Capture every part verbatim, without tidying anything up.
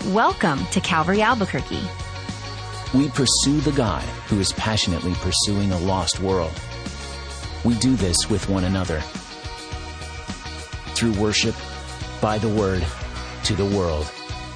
Welcome to Calvary Albuquerque. We pursue the God who is passionately pursuing a lost world. We do this with one another. Through worship, by the word, to the world.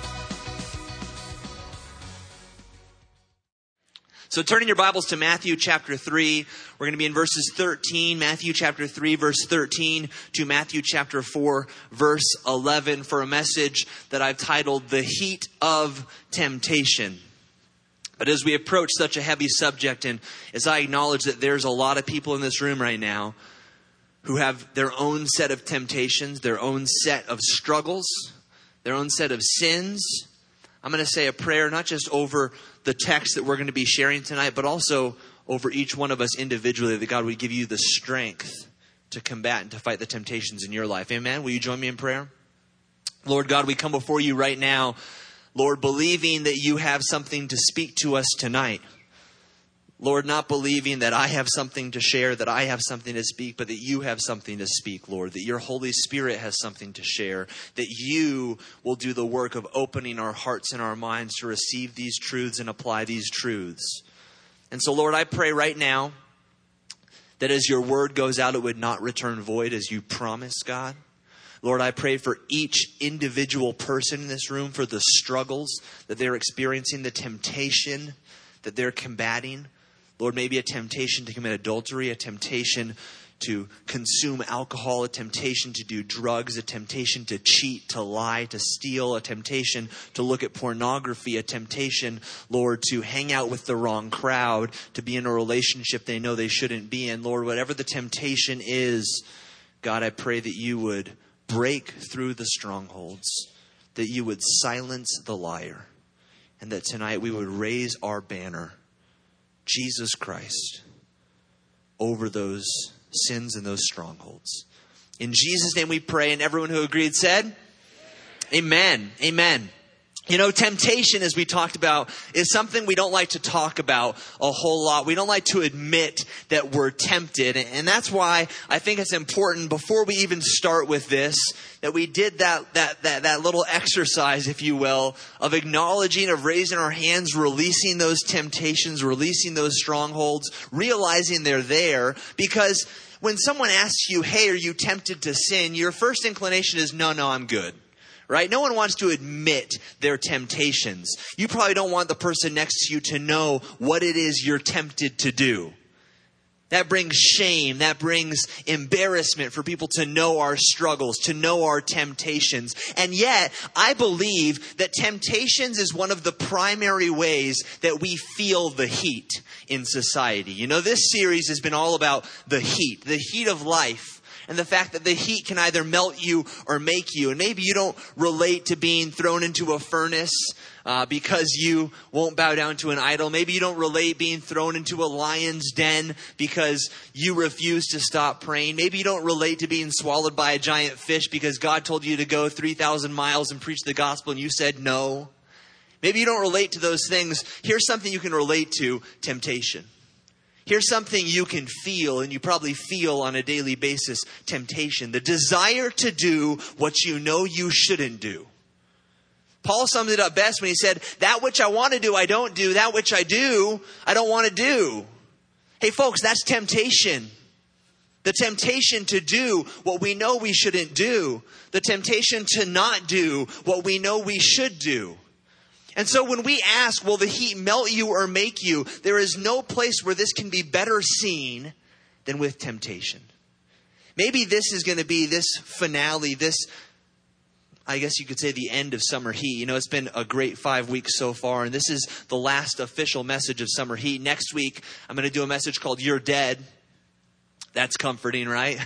So turning your Bibles to Matthew chapter three, we're going to be in verses thirteen, Matthew chapter three, verse thirteen, to Matthew chapter four, verse eleven, for a message that I've titled, The Heat of Temptation. But as we approach such a heavy subject, and as I acknowledge that there's a lot of people in this room right now who have their own set of temptations, their own set of struggles, their own set of sins, I'm going to say a prayer not just over the text that we're going to be sharing tonight, but also over each one of us individually, that God would give you the strength to combat and to fight the temptations in your life. Amen? Will you join me in prayer? Lord God, we come before you right now, Lord, believing that you have something to speak to us tonight. Lord, not believing that I have something to share, that I have something to speak, but that you have something to speak, Lord, that your Holy Spirit has something to share, that you will do the work of opening our hearts and our minds to receive these truths and apply these truths. And so, Lord, I pray right now that as your word goes out, it would not return void as you promised, God. Lord, I pray for each individual person in this room, for the struggles that they're experiencing, the temptation that they're combating. Lord, maybe a temptation to commit adultery, a temptation to consume alcohol, a temptation to do drugs, a temptation to cheat, to lie, to steal, a temptation to look at pornography, a temptation, Lord, to hang out with the wrong crowd, to be in a relationship they know they shouldn't be in. Lord, whatever the temptation is, God, I pray that you would break through the strongholds, that you would silence the liar, and that tonight we would raise our banner, Jesus Christ, over those sins and those strongholds. In Jesus' name we pray, and everyone who agreed said, Amen. Amen. You know, temptation, as we talked about, is something we don't like to talk about a whole lot. We don't like to admit that we're tempted. And that's why I think it's important, before we even start with this, that we did that, that, that, that little exercise, if you will, of acknowledging, of raising our hands, releasing those temptations, releasing those strongholds, realizing they're there. Because when someone asks you, hey, are you tempted to sin? Your first inclination is, no, no, I'm good. Right? No one wants to admit their temptations. You probably don't want the person next to you to know what it is you're tempted to do. That brings shame. That brings embarrassment for people to know our struggles, to know our temptations. And yet, I believe that temptations is one of the primary ways that we feel the heat in society. You know, this series has been all about the heat, the heat of life. And the fact that the heat can either melt you or make you. And maybe you don't relate to being thrown into a furnace uh, because you won't bow down to an idol. Maybe you don't relate being thrown into a lion's den because you refuse to stop praying. Maybe you don't relate to being swallowed by a giant fish because God told you to go three thousand miles and preach the gospel and you said no. Maybe you don't relate to those things. Here's something you can relate to: temptation. Here's something you can feel, and you probably feel on a daily basis: temptation. The desire to do what you know you shouldn't do. Paul summed it up best when he said, that which I want to do, I don't do. That which I do, I don't want to do. Hey folks, that's temptation. The temptation to do what we know we shouldn't do. The temptation to not do what we know we should do. And so when we ask, will the heat melt you or make you? There is no place where this can be better seen than with temptation. Maybe this is going to be this finale, this, I guess you could say, the end of Summer Heat. You know, it's been a great five weeks so far, and this is the last official message of Summer Heat. Next week, I'm going to do a message called You're Dead. That's comforting, right?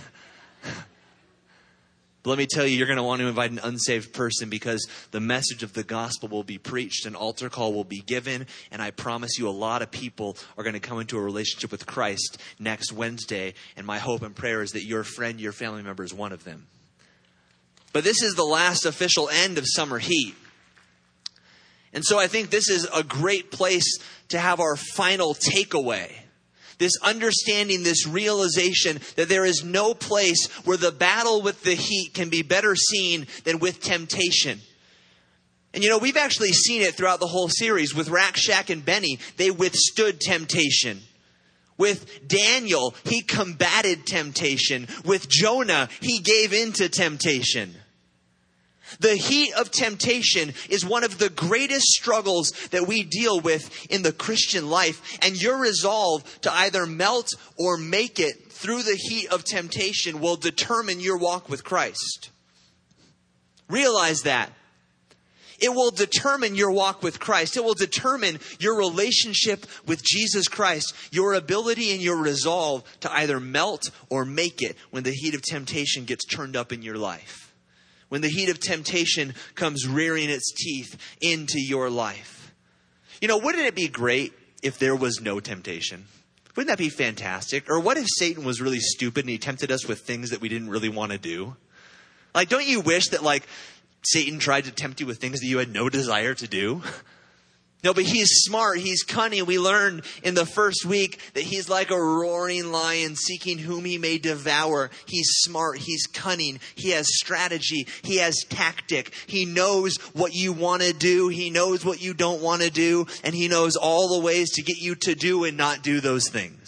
But let me tell you, you're going to want to invite an unsaved person, because the message of the gospel will be preached, an altar call will be given, and I promise you a lot of people are going to come into a relationship with Christ next Wednesday, and my hope and prayer is that your friend, your family member is one of them. But this is the last official end of Summer Heat. And so I think this is a great place to have our final takeaway. This understanding, this realization that there is no place where the battle with the heat can be better seen than with temptation. And you know, we've actually seen it throughout the whole series with Rakshak and Benny. They withstood temptation. With Daniel, he combated temptation. With Jonah, he gave in to temptation. The heat of temptation is one of the greatest struggles that we deal with in the Christian life. And your resolve to either melt or make it through the heat of temptation will determine your walk with Christ. Realize that. It will determine your walk with Christ. It will determine your relationship with Jesus Christ, your ability and your resolve to either melt or make it when the heat of temptation gets turned up in your life. When the heat of temptation comes rearing its teeth into your life. You know, wouldn't it be great if there was no temptation? Wouldn't that be fantastic? Or what if Satan was really stupid and he tempted us with things that we didn't really want to do? Like, don't you wish that, like, Satan tried to tempt you with things that you had no desire to do? No, but he's smart. He's cunning. We learned in the first week that he's like a roaring lion seeking whom he may devour. He's smart. He's cunning. He has strategy. He has tactic. He knows what you want to do. He knows what you don't want to do. And he knows all the ways to get you to do and not do those things.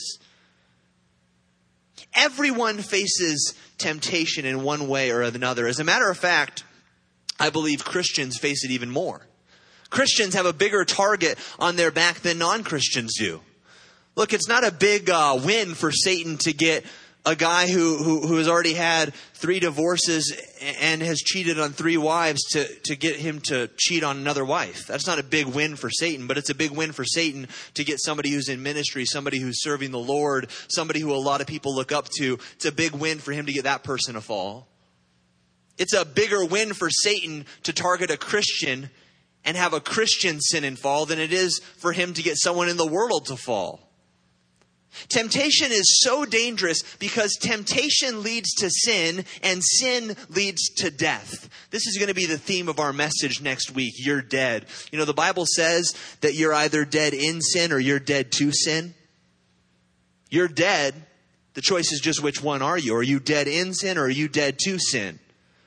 Everyone faces temptation in one way or another. As a matter of fact, I believe Christians face it even more. Christians have a bigger target on their back than non-Christians do. Look, it's not a big uh, win for Satan to get a guy who, who, who has already had three divorces and has cheated on three wives to, to get him to cheat on another wife. That's not a big win for Satan, but it's a big win for Satan to get somebody who's in ministry, somebody who's serving the Lord, somebody who a lot of people look up to. It's a big win for him to get that person to fall. It's a bigger win for Satan to target a Christian and have a Christian sin and fall than it is for him to get someone in the world to fall. Temptation is so dangerous because temptation leads to sin and sin leads to death. This is going to be the theme of our message next week. You're dead. You know, the Bible says that you're either dead in sin or you're dead to sin. You're dead. The choice is just which one are you? Are you dead in sin or are you dead to sin?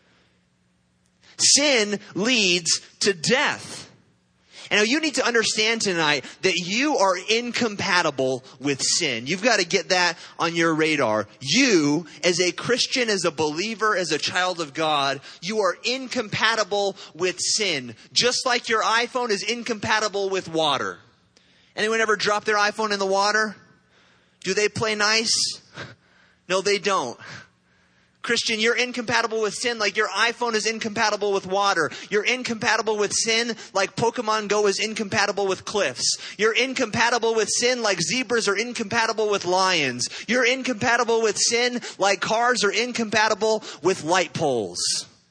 Sin leads to death. And you need to understand tonight that you are incompatible with sin. You've got to get that on your radar. You, as a Christian, as a believer, as a child of God, you are incompatible with sin. Just like your iPhone is incompatible with water. Anyone ever drop their iPhone in the water? Do they play nice? No, they don't. Christian, you're incompatible with sin like your iPhone is incompatible with water. You're incompatible with sin like Pokemon Go is incompatible with cliffs. You're incompatible with sin like zebras are incompatible with lions. You're incompatible with sin like cars are incompatible with light poles.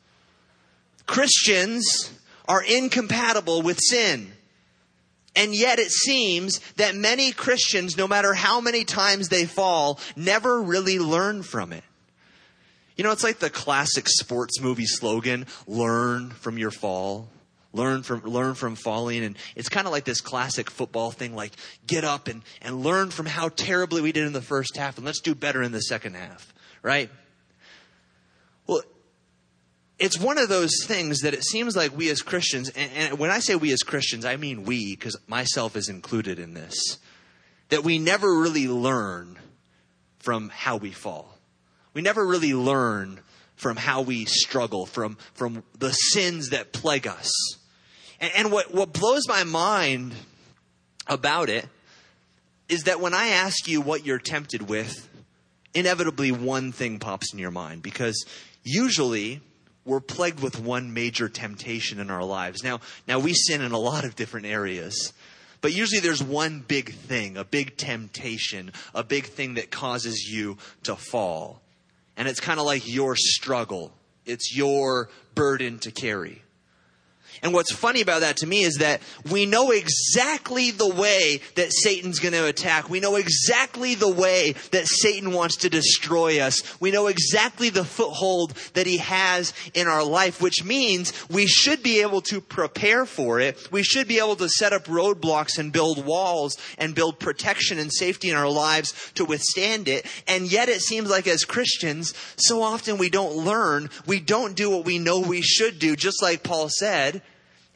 Christians are incompatible with sin. And yet it seems that many Christians, no matter how many times they fall, never really learn from it. You know, it's like the classic sports movie slogan, learn from your fall, learn from learn from falling. And it's kind of like this classic football thing, like get up and, and learn from how terribly we did in the first half and let's do better in the second half, right? Well, it's one of those things that it seems like we as Christians, and, and when I say we as Christians, I mean we, because myself is included in this, that we never really learn from how we fall. We never really learn from how we struggle, from, from the sins that plague us. And, and what, what blows my mind about it is that when I ask you what you're tempted with, inevitably one thing pops in your mind. Because usually we're plagued with one major temptation in our lives. Now, now we sin in a lot of different areas. But usually there's one big thing, a big temptation, a big thing that causes you to fall. And it's kind of like your struggle. It's your burden to carry. And what's funny about that to me is that we know exactly the way that Satan's going to attack. We know exactly the way that Satan wants to destroy us. We know exactly the foothold that he has in our life, which means we should be able to prepare for it. We should be able to set up roadblocks and build walls and build protection and safety in our lives to withstand it. And yet it seems like as Christians, so often we don't learn. We don't do what we know we should do, just like Paul said.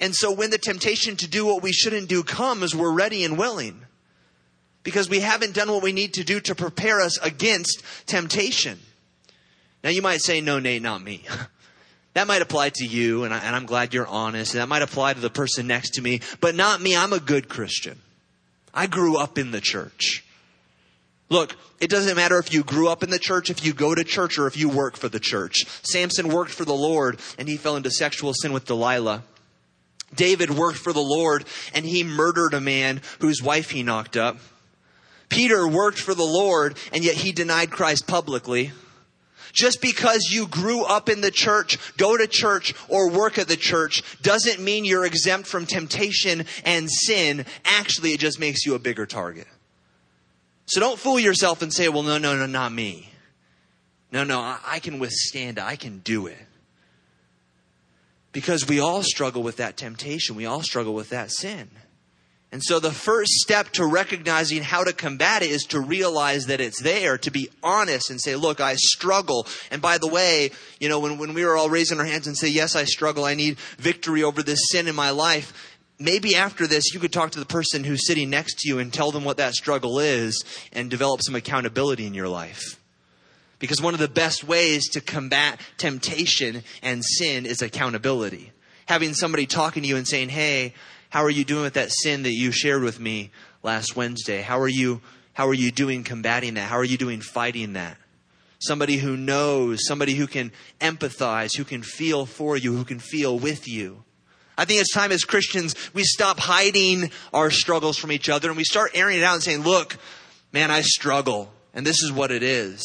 And so when the temptation to do what we shouldn't do comes, we're ready and willing. Because we haven't done what we need to do to prepare us against temptation. Now you might say, no, Nate, not me. That might apply to you, and, I, and I'm glad you're honest. And that might apply to the person next to me. But not me. I'm a good Christian. I grew up in the church. Look, it doesn't matter if you grew up in the church, if you go to church, or if you work for the church. Samson worked for the Lord, and he fell into sexual sin with Delilah. David worked for the Lord, and he murdered a man whose wife he knocked up. Peter worked for the Lord, and yet he denied Christ publicly. Just because you grew up in the church, go to church, or work at the church doesn't mean you're exempt from temptation and sin. Actually, it just makes you a bigger target. So don't fool yourself and say, well, no, no, no, not me. No, no, I, I can withstand it. I can do it. Because we all struggle with that temptation. We all struggle with that sin. And so the first step to recognizing how to combat it is to realize that it's there, to be honest and say, look, I struggle. And by the way, you know, when, when we were all raising our hands and say, yes, I struggle, I need victory over this sin in my life. Maybe after this, you could talk to the person who's sitting next to you and tell them what that struggle is and develop some accountability in your life. Because one of the best ways to combat temptation and sin is accountability. Having somebody talking to you and saying, hey, how are you doing with that sin that you shared with me last Wednesday? How are you, how are you doing combating that? How are you doing fighting that? Somebody who knows, somebody who can empathize, who can feel for you, who can feel with you. I think it's time as Christians, we stop hiding our struggles from each other and we start airing it out and saying, look, man, I struggle and this is what it is.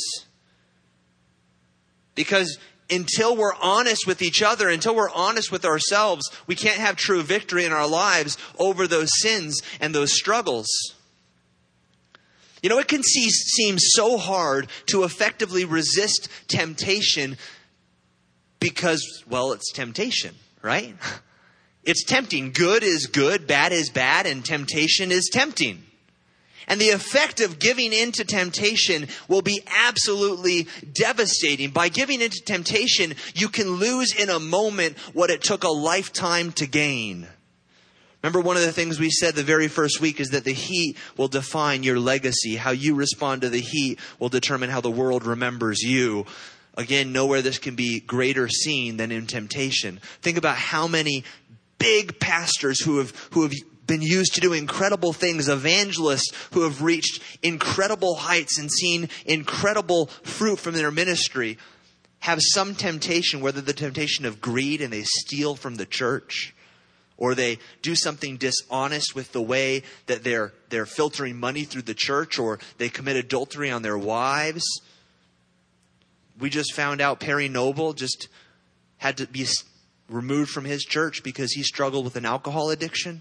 Because until we're honest with each other, until we're honest with ourselves, we can't have true victory in our lives over those sins and those struggles. You know, it can see, seem so hard to effectively resist temptation because, well, it's temptation, right? It's tempting. Good is good, bad is bad, and temptation is tempting. And the effect of giving into temptation will be absolutely devastating. By giving into temptation, you can lose in a moment what it took a lifetime to gain. Remember, one of the things we said the very first week is that the heat will define your legacy. How you respond to the heat will determine how the world remembers you. Again, nowhere this can be greater seen than in temptation. Think about how many big pastors who have who have been used to do incredible things, evangelists who have reached incredible heights and seen incredible fruit from their ministry, have some temptation, whether the temptation of greed and they steal from the church, or they do something dishonest with the way that they're they're filtering money through the church, or they commit adultery on their wives. We just found out Perry Noble just had to be removed from his church because he struggled with an alcohol addiction.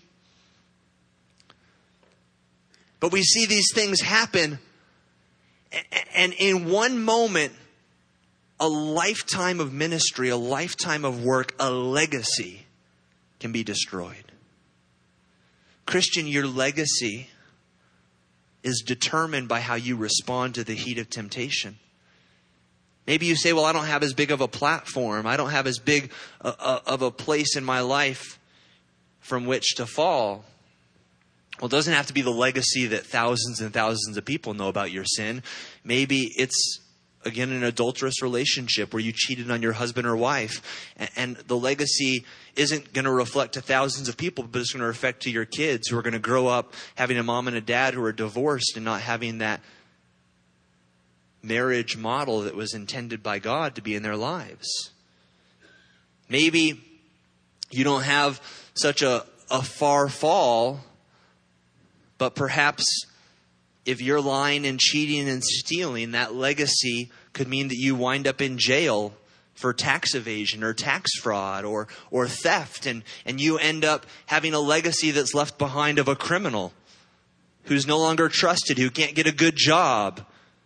But we see these things happen, and in one moment, a lifetime of ministry, a lifetime of work, a legacy can be destroyed. Christian, your legacy is determined by how you respond to the heat of temptation. Maybe you say, well, I don't have as big of a platform. I don't have as big a, a, of a place in my life from which to fall. Well, it doesn't have to be the legacy that thousands and thousands of people know about your sin. Maybe it's, again, an adulterous relationship where you cheated on your husband or wife. And the legacy isn't going to reflect to thousands of people, but it's going to reflect to your kids who are going to grow up having a mom and a dad who are divorced and not having that marriage model that was intended by God to be in their lives. Maybe you don't have such a, a far fall, but perhaps if you're lying and cheating and stealing, that legacy could mean that you wind up in jail for tax evasion or tax fraud or or theft. And, and you end up having a legacy that's left behind of a criminal who's no longer trusted, who can't get a good job.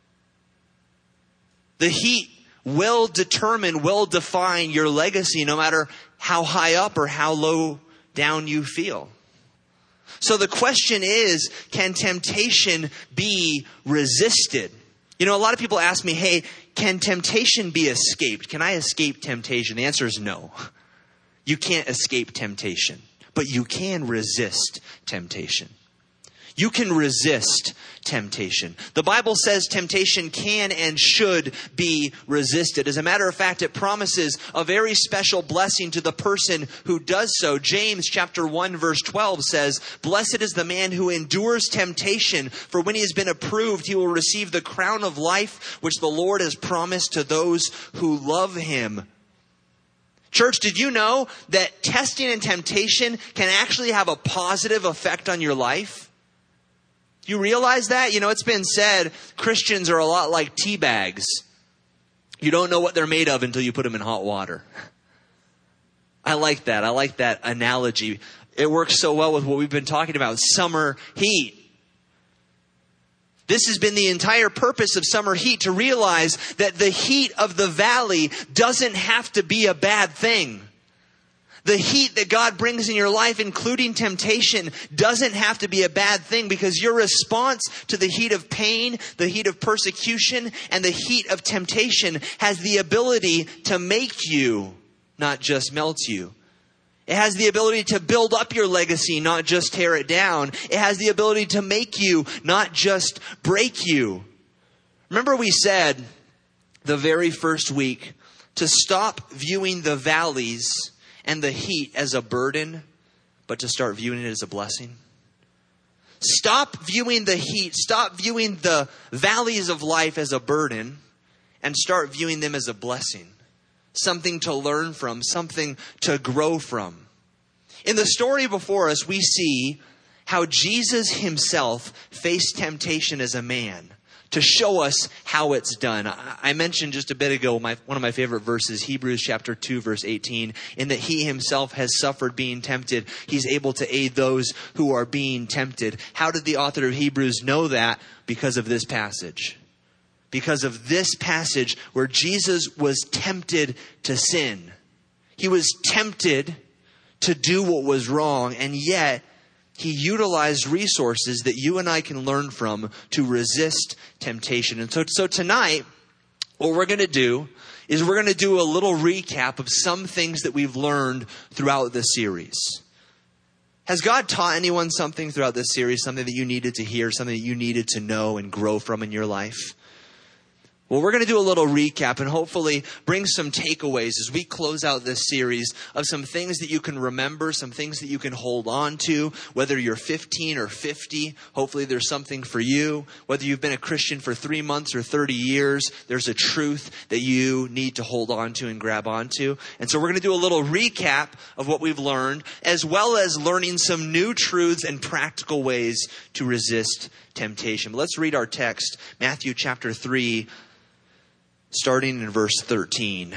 The heat will determine, will define your legacy no matter how high up or how low down you feel. So the question is, can temptation be resisted? You know, a lot of people ask me, hey, can temptation be escaped? Can I escape temptation? The answer is no. You can't escape temptation. but you can resist temptation. You can resist temptation. The Bible says temptation can and should be resisted. As a matter of fact, it promises a very special blessing to the person who does so. James chapter one verse twelve says, "Blessed is the man who endures temptation, for when he has been approved, he will receive the crown of life which the Lord has promised to those who love him." Church, did you know that testing and temptation can actually have a positive effect on your life? You realize that? You know, it's been said Christians are a lot like tea bags. You don't know what they're made of until you put them in hot water. I like that. I like that analogy. It works so well with what we've been talking about, summer heat. This has been the entire purpose of summer heat, to realize that the heat of the valley doesn't have to be a bad thing. The heat that God brings in your life, including temptation, doesn't have to be a bad thing, because your response to the heat of pain, the heat of persecution, and the heat of temptation has the ability to make you, not just melt you. It has the ability to build up your legacy, not just tear it down. It has the ability to make you, not just break you. Remember we said the very first week to stop viewing the valleys and the heat as a burden, but to start viewing it as a blessing. Stop viewing the heat, stop viewing the valleys of life as a burden, and start viewing them as a blessing. Something to learn from, something to grow from. In the story before us, we see how Jesus himself faced temptation as a man, to show us how it's done. I mentioned just a bit ago my, one of my favorite verses, Hebrews chapter two, verse eighteen, in that he himself has suffered being tempted. He's able to aid those who are being tempted. How did the author of Hebrews know that? Because of this passage. Because of this passage where Jesus was tempted to sin. He was tempted to do what was wrong, and yet he utilized resources that you and I can learn from to resist temptation. And so, so tonight, what we're going to do is we're going to do a little recap of some things that we've learned throughout this series. Has God taught anyone something throughout this series? Something that you needed to hear, something that you needed to know and grow from in your life? Well, we're going to do a little recap and hopefully bring some takeaways as we close out this series of some things that you can remember, some things that you can hold on to, whether you're fifteen or fifty. Hopefully there's something for you. Whether you've been a Christian for three months or thirty years, there's a truth that you need to hold on to and grab onto. And so we're going to do a little recap of what we've learned, as well as learning some new truths and practical ways to resist temptation. But let's read our text, Matthew chapter three, starting in verse thirteen.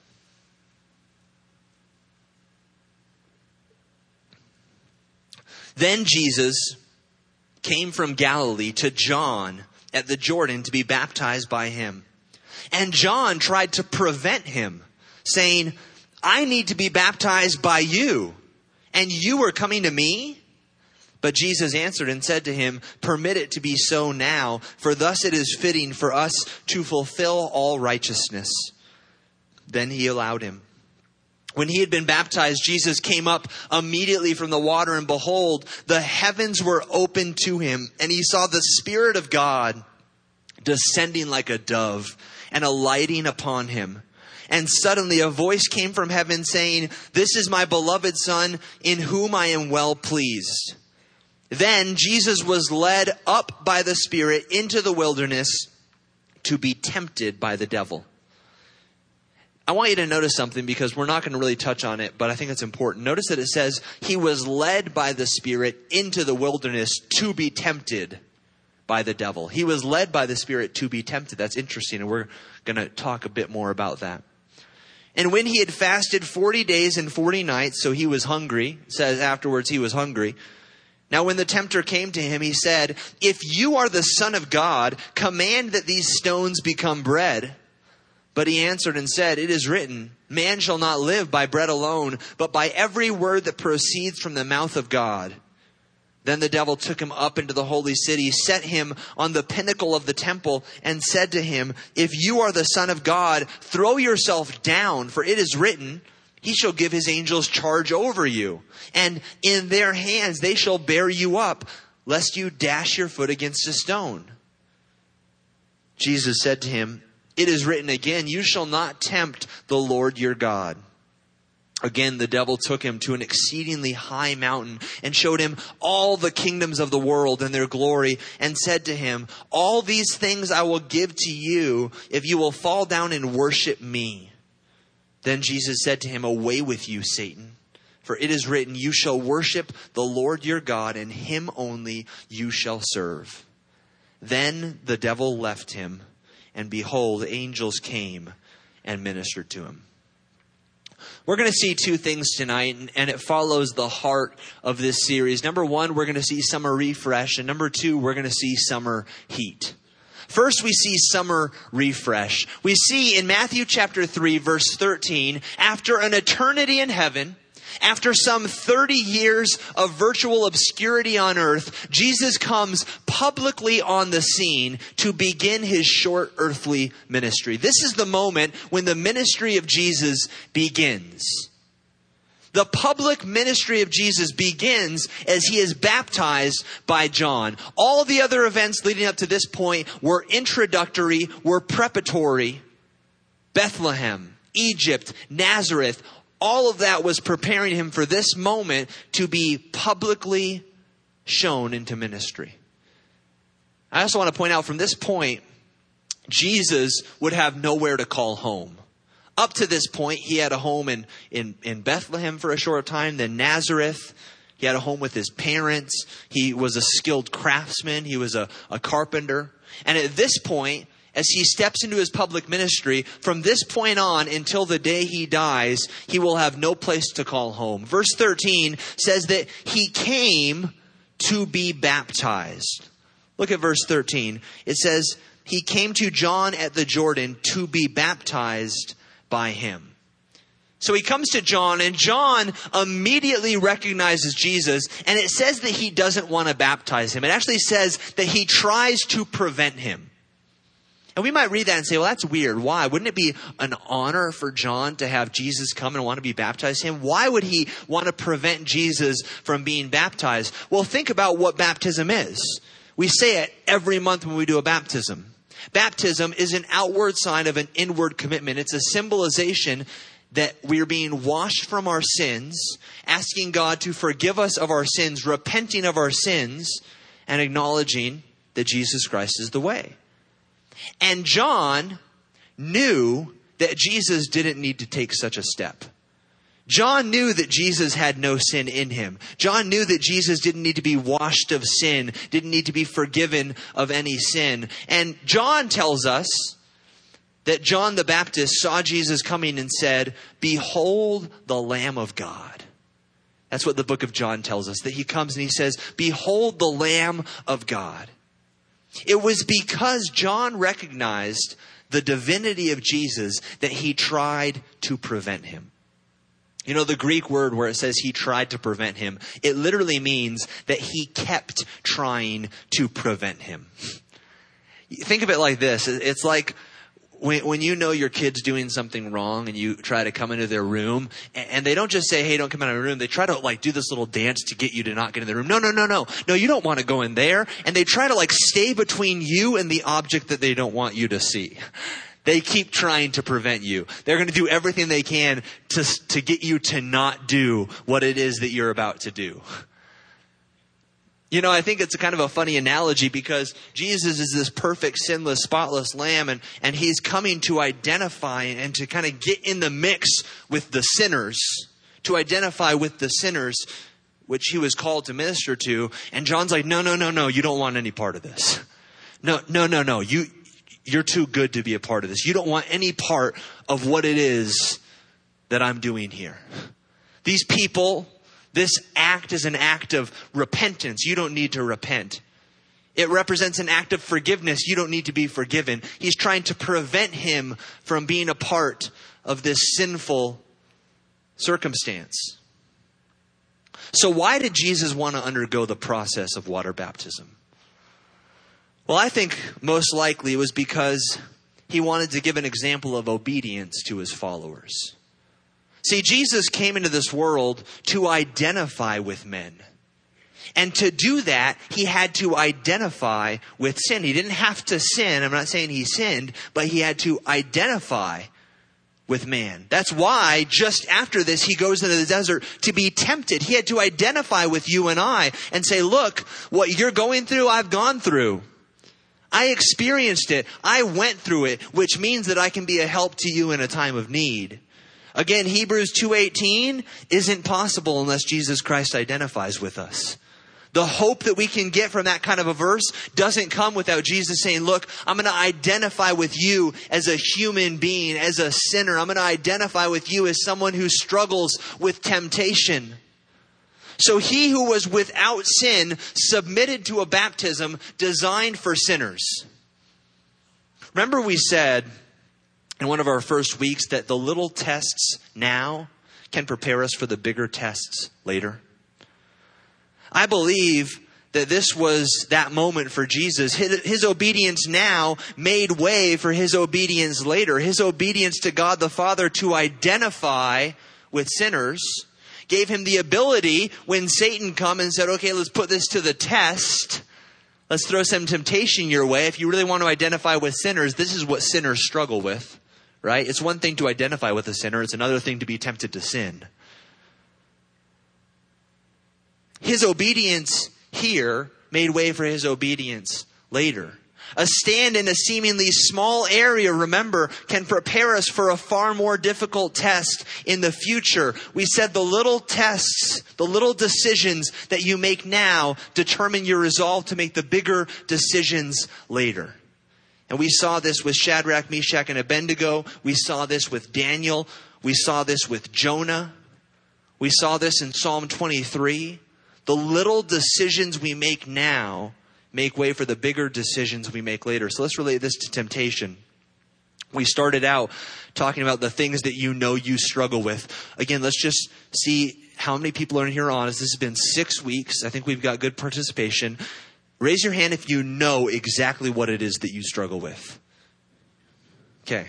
Then Jesus came from Galilee to John at the Jordan to be baptized by him. And John tried to prevent him, saying, "I need to be baptized by you, and you are coming to me?" But Jesus answered and said to him, "Permit it to be so now, for thus it is fitting for us to fulfill all righteousness." Then he allowed him. When he had been baptized, Jesus came up immediately from the water, and behold, the heavens were opened to him, and he saw the Spirit of God descending like a dove and alighting upon him. And suddenly a voice came from heaven saying, "This is my beloved Son, in whom I am well pleased." Then Jesus was led up by the Spirit into the wilderness to be tempted by the devil. I want you to notice something, because we're not going to really touch on it, but I think it's important. Notice that it says he was led by the Spirit into the wilderness to be tempted by the devil. He was led by the Spirit to be tempted. That's interesting, and we're going to talk a bit more about that. And when he had fasted forty days and forty nights, so he was hungry, it says afterwards he was hungry. Now when the tempter came to him, he said, "If you are the Son of God, command that these stones become bread." But he answered and said, "It is written, man shall not live by bread alone, but by every word that proceeds from the mouth of God." Then the devil took him up into the holy city, set him on the pinnacle of the temple, and said to him, "If you are the Son of God, throw yourself down, for it is written, He shall give his angels charge over you, and in their hands they shall bear you up, lest you dash your foot against a stone. Jesus said to him, it is written again, you shall not tempt the Lord your God. Again, the devil took him to an exceedingly high mountain and showed him all the kingdoms of the world and their glory, and said to him, all these things I will give to you if you will fall down and worship me. Then Jesus said to him, away with you, Satan, for it is written, you shall worship the Lord your God, and him only you shall serve. Then the devil left him, and behold, angels came and ministered to him. We're going to see two things tonight, and it follows the heart of this series. Number one, we're going to see summer refresh, and number two, we're going to see summer heat. First, we see summer refresh. We see in Matthew chapter three, verse thirteen, after an eternity in heaven, after some thirty years of virtual obscurity on earth, Jesus comes publicly on the scene to begin his short earthly ministry. This is the moment when the ministry of Jesus begins. The public ministry of Jesus begins as he is baptized by John. All the other events leading up to this point were introductory, were preparatory. Bethlehem, Egypt, Nazareth, all of that was preparing him for this moment to be publicly shown into ministry. I also want to point out from this point, Jesus would have nowhere to call home. Up to this point, he had a home in, in, in Bethlehem for a short time, then Nazareth. He had a home with his parents. He was a skilled craftsman. He was a, a carpenter. And at this point, as he steps into his public ministry, from this point on until the day he dies, he will have no place to call home. Verse thirteen says that he came to be baptized. Look at verse thirteen. It says, he came to John at the Jordan to be baptized by him. So he comes to John, and John immediately recognizes Jesus, and it says that he doesn't want to baptize him. It actually says that he tries to prevent him. And we might read that and say, well, that's weird. Why? Wouldn't it be an honor for John to have Jesus come and want to be baptized him? Why would he want to prevent Jesus from being baptized? Well, think about what baptism is. We say it every month when we do a baptism. Baptism is an outward sign of an inward commitment. It's a symbolization that we're being washed from our sins, asking God to forgive us of our sins, repenting of our sins, and acknowledging that Jesus Christ is the way. And John knew that Jesus didn't need to take such a step. John knew that Jesus had no sin in him. John knew that Jesus didn't need to be washed of sin, didn't need to be forgiven of any sin. And John tells us that John the Baptist saw Jesus coming and said, behold the Lamb of God. That's what the book of John tells us, that he comes and he says, behold the Lamb of God. It was because John recognized the divinity of Jesus that he tried to prevent him. You know, the Greek word where it says he tried to prevent him, it literally means that he kept trying to prevent him. Think of it like this. It's like when, when you know your kid's doing something wrong and you try to come into their room, and, and they don't just say, hey, don't come out of the room. They try to like do this little dance to get you to not get in the room. No, no, no, no. No, you don't want to go in there. And they try to like stay between you and the object that they don't want you to see. They keep trying to prevent you. They're going to do everything they can to, to get you to not do what it is that you're about to do. You know, I think it's a kind of a funny analogy because Jesus is this perfect, sinless, spotless lamb, and, and he's coming to identify and to kind of get in the mix with the sinners, to identify with the sinners, which he was called to minister to. And John's like, no, no, no, no, you don't want any part of this. No, no, no, no, you, you're too good to be a part of this. You don't want any part of what it is that I'm doing here. These people, this act is an act of repentance. You don't need to repent. It represents an act of forgiveness. You don't need to be forgiven. He's trying to prevent him from being a part of this sinful circumstance. So why did Jesus want to undergo the process of water baptism? Well, I think most likely it was because he wanted to give an example of obedience to his followers. See, Jesus came into this world to identify with men. And to do that, he had to identify with sin. He didn't have to sin. I'm not saying he sinned, but he had to identify with man. That's why just after this, he goes into the desert to be tempted. He had to identify with you and I and say, look, what you're going through, I've gone through. I experienced it. I went through it, which means that I can be a help to you in a time of need. Again, Hebrews two eighteen isn't possible unless Jesus Christ identifies with us. The hope that we can get from that kind of a verse doesn't come without Jesus saying, look, I'm going to identify with you as a human being, as a sinner. I'm going to identify with you as someone who struggles with temptation. So he who was without sin submitted to a baptism designed for sinners. Remember we said in one of our first weeks that the little tests now can prepare us for the bigger tests later. I believe that this was that moment for Jesus. His, his obedience now made way for his obedience later. His obedience to God the Father to identify with sinners gave him the ability when Satan come and said, okay, let's put this to the test. Let's throw some temptation your way. If you really want to identify with sinners, this is what sinners struggle with, right? It's one thing to identify with a sinner. It's another thing to be tempted to sin. His obedience here made way for his obedience later. A stand in a seemingly small area, remember, can prepare us for a far more difficult test in the future. We said the little tests, the little decisions that you make now determine your resolve to make the bigger decisions later. And we saw this with Shadrach, Meshach, and Abednego. We saw this with Daniel. We saw this with Jonah. We saw this in Psalm twenty-three. The little decisions we make now make way for the bigger decisions we make later. So let's relate this to temptation. We started out talking about the things that you know you struggle with. Again, let's just see how many people are in here honest. This has been six weeks. I think we've got good participation. Raise your hand if you know exactly what it is that you struggle with. Okay.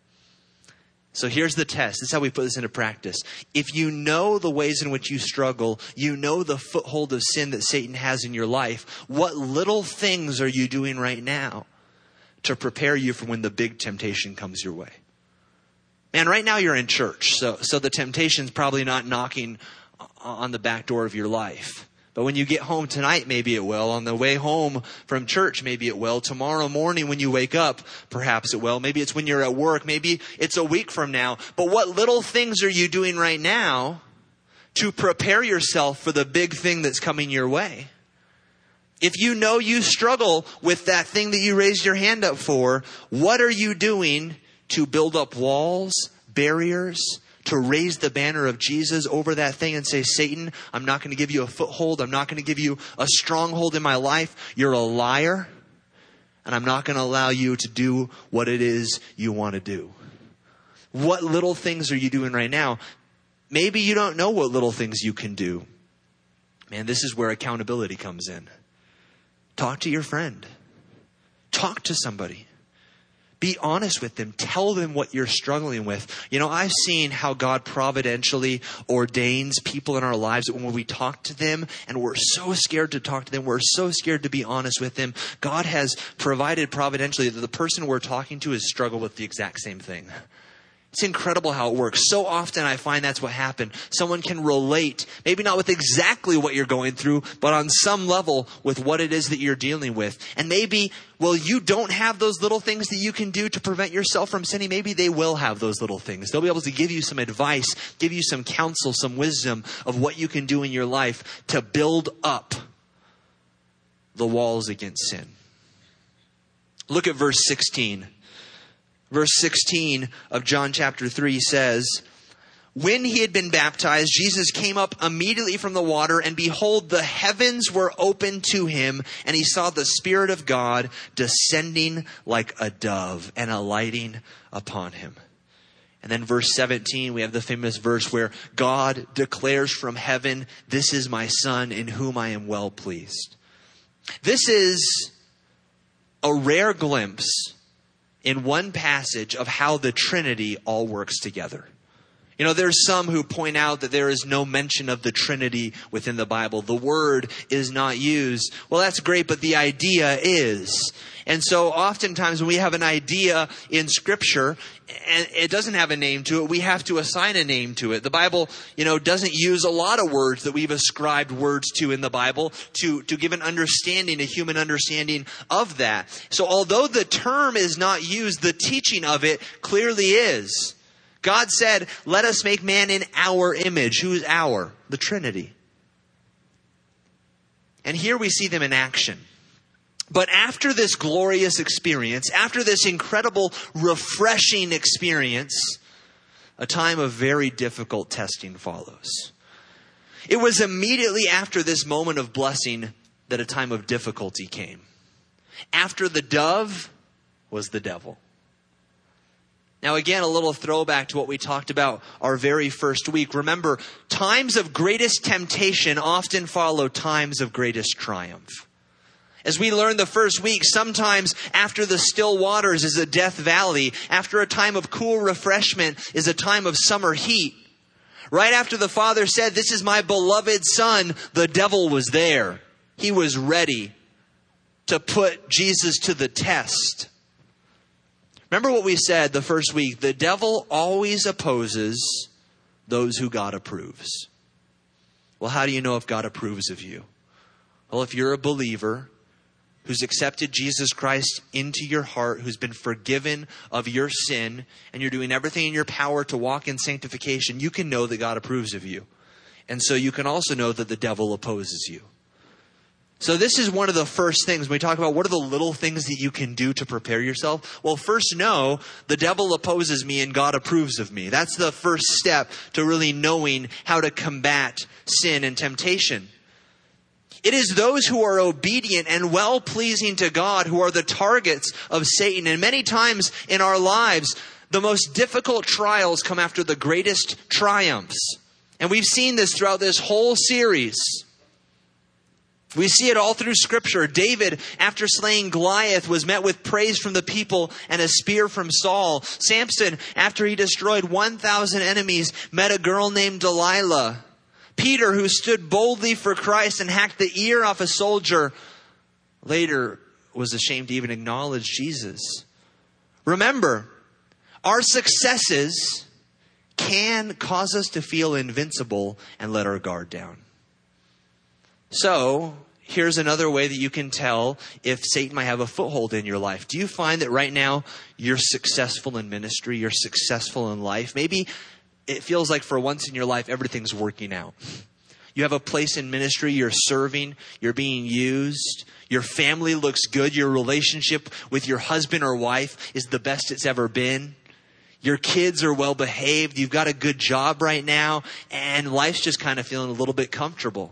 So here's the test. This is how we put this into practice. If you know the ways in which you struggle, you know the foothold of sin that Satan has in your life, what little things are you doing right now to prepare you for when the big temptation comes your way? Man, right now you're in church, so, so the temptation's probably not knocking on the back door of your life. But when you get home tonight, maybe it will. On the way home from church, maybe it will. Tomorrow morning when you wake up, perhaps it will. Maybe it's when you're at work. Maybe it's a week from now. But what little things are you doing right now to prepare yourself for the big thing that's coming your way? If you know you struggle with that thing that you raised your hand up for, what are you doing to build up walls, barriers, to raise the banner of Jesus over that thing and say, Satan, I'm not going to give you a foothold. I'm not going to give you a stronghold in my life. You're a liar. And I'm not going to allow you to do what it is you want to do. What little things are you doing right now? Maybe you don't know what little things you can do. Man, this is where accountability comes in. Talk to your friend. Talk to somebody. Be honest with them. Tell them what you're struggling with. You know, I've seen how God providentially ordains people in our lives that when we talk to them and we're so scared to talk to them, we're so scared to be honest with them, God has provided providentially that the person we're talking to has struggled with the exact same thing. It's incredible how it works. So often I find that's what happened. Someone can relate, maybe not with exactly what you're going through, but on some level with what it is that you're dealing with. And maybe, well, you don't have those little things that you can do to prevent yourself from sinning. Maybe they will have those little things. They'll be able to give you some advice, give you some counsel, some wisdom of what you can do in your life to build up the walls against sin. Look at verse sixteen. Verse sixteen of John chapter three says, when he had been baptized, Jesus came up immediately from the water, and behold, the heavens were opened to him, and he saw the Spirit of God descending like a dove and alighting upon him. And then verse seventeen, we have the famous verse where God declares from heaven, this is my Son in whom I am well pleased. This is a rare glimpse in one passage of how the Trinity all works together. You know, there's some who point out that there is no mention of the Trinity within the Bible. The word is not used. Well, that's great, but the idea is. And so oftentimes when we have an idea in Scripture and it doesn't have a name to it, we have to assign a name to it. The Bible, you know, doesn't use a lot of words that we've ascribed words to in the Bible to, to give an understanding, a human understanding of that. So although the term is not used, the teaching of it clearly is. God said, let us make man in our image. Who is our? The Trinity. And here we see them in action. But after this glorious experience, after this incredible, refreshing experience, a time of very difficult testing follows. It was immediately after this moment of blessing that a time of difficulty came. After the dove was the devil. Now again, a little throwback to what we talked about our very first week. Remember, times of greatest temptation often follow times of greatest triumph. As we learned the first week, sometimes after the still waters is a death valley. After a time of cool refreshment is a time of summer heat. Right after the Father said, this is my beloved Son, the devil was there. He was ready to put Jesus to the test. Remember what we said the first week. The devil always opposes those who God approves. Well, how do you know if God approves of you? Well, if you're a believer who's accepted Jesus Christ into your heart, who's been forgiven of your sin, and you're doing everything in your power to walk in sanctification, you can know that God approves of you. And so you can also know that the devil opposes you. So this is one of the first things when we talk about what are the little things that you can do to prepare yourself. Well, first know the devil opposes me and God approves of me. That's the first step to really knowing how to combat sin and temptation. It is those who are obedient and well-pleasing to God who are the targets of Satan. And many times in our lives, the most difficult trials come after the greatest triumphs. And we've seen this throughout this whole series. We see it all through Scripture. David, after slaying Goliath, was met with praise from the people and a spear from Saul. Samson, after he destroyed one thousand enemies, met a girl named Delilah. Peter, who stood boldly for Christ and hacked the ear off a soldier, later was ashamed to even acknowledge Jesus. Remember, our successes can cause us to feel invincible and let our guard down. So, here's another way that you can tell if Satan might have a foothold in your life. Do you find that right now you're successful in ministry, you're successful in life? Maybe it feels like for once in your life, everything's working out. You have a place in ministry, you're serving, you're being used. Your family looks good. Your relationship with your husband or wife is the best it's ever been. Your kids are well behaved. You've got a good job right now. And life's just kind of feeling a little bit comfortable.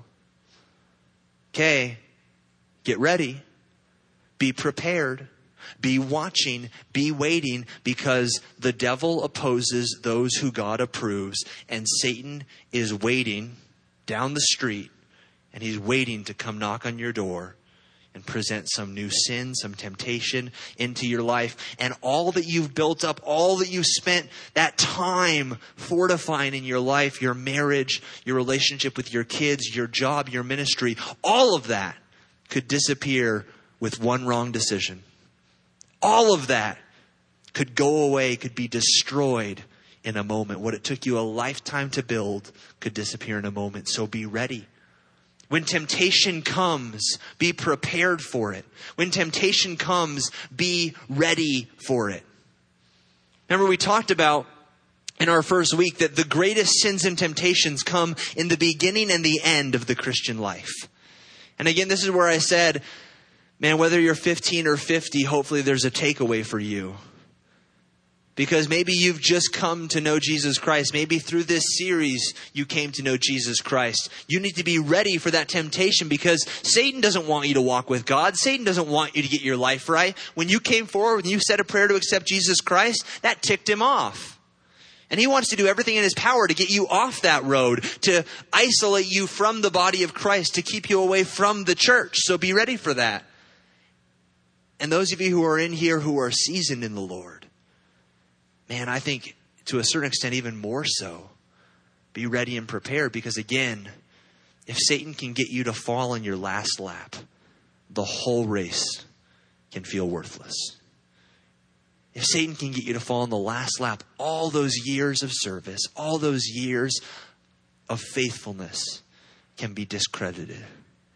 Okay, get ready. Be prepared. Be watching, be waiting, because the devil opposes those who God approves, and Satan is waiting down the street, and he's waiting to come knock on your door and present some new sin, some temptation into your life. And all that you've built up, all that you've spent that time fortifying in your life, your marriage, your relationship with your kids, your job, your ministry, all of that could disappear with one wrong decision. All of that could go away, could be destroyed in a moment. What it took you a lifetime to build could disappear in a moment. So be ready. When temptation comes, be prepared for it. When temptation comes, be ready for it. Remember, we talked about in our first week that the greatest sins and temptations come in the beginning and the end of the Christian life. And again, this is where I said, man, whether you're fifteen or fifty, hopefully there's a takeaway for you. Because maybe you've just come to know Jesus Christ. Maybe through this series you came to know Jesus Christ. You need to be ready for that temptation, because Satan doesn't want you to walk with God. Satan doesn't want you to get your life right. When you came forward and you said a prayer to accept Jesus Christ, that ticked him off. And he wants to do everything in his power to get you off that road, to isolate you from the body of Christ, to keep you away from the church. So be ready for that. And those of you who are in here who are seasoned in the Lord, man, I think to a certain extent even more so, Be ready and prepared, because again, if Satan can get you to fall in your last lap, the whole race can feel worthless. If Satan can get you to fall in the last lap, all those years of service, all those years of faithfulness can be discredited.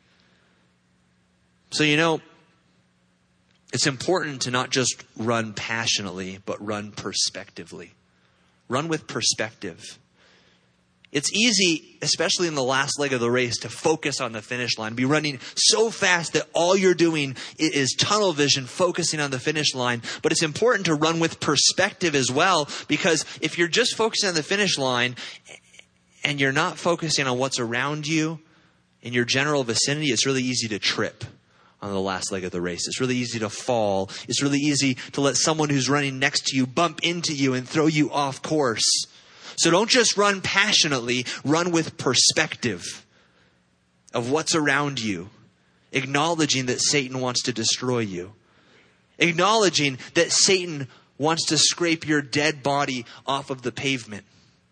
So, you know, it's important to not just run passionately, but run perspectively. Run with perspective. It's easy, especially in the last leg of the race, to focus on the finish line. Be running so fast that all you're doing is tunnel vision, focusing on the finish line. But it's important to run with perspective as well, because if you're just focusing on the finish line and you're not focusing on what's around you in your general vicinity, it's really easy to trip on the last leg of the race. It's really easy to fall. It's really easy to let someone who's running next to you bump into you and throw you off course. So don't just run passionately, run with perspective of what's around you, acknowledging that Satan wants to destroy you, acknowledging that Satan wants to scrape your dead body off of the pavement.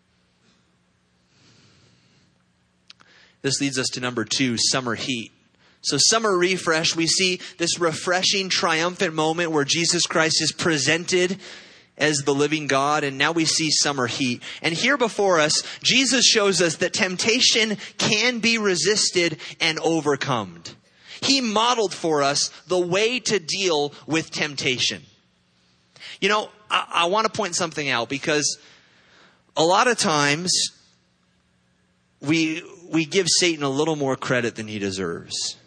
This leads us to number two, summer heat. So summer refresh, we see this refreshing, triumphant moment where Jesus Christ is presented as the living God, and now we see summer heat. And here before us, Jesus shows us that temptation can be resisted and overcome. He modeled for us the way to deal with temptation. You know, I, I want to point something out, because a lot of times we we give Satan a little more credit than he deserves.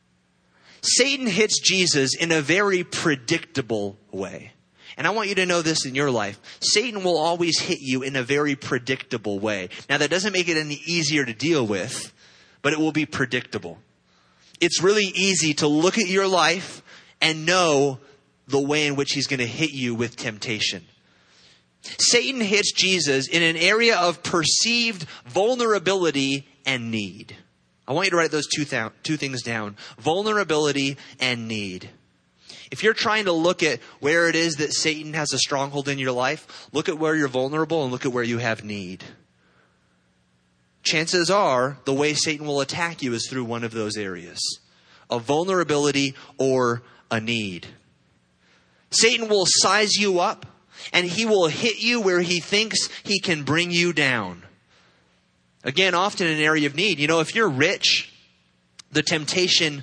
Satan hits Jesus in a very predictable way. And I want you to know this in your life. Satan will always hit you in a very predictable way. Now, that doesn't make it any easier to deal with, but it will be predictable. It's really easy to look at your life and know the way in which he's going to hit you with temptation. Satan hits Jesus in an area of perceived vulnerability and need. I want you to write those two, th- two things down. Vulnerability and need. If you're trying to look at where it is that Satan has a stronghold in your life, look at where you're vulnerable and look at where you have need. Chances are the way Satan will attack you is through one of those areas, a vulnerability or a need. Satan will size you up and he will hit you where he thinks he can bring you down. Again, often an area of need. You know, if you're rich, the temptation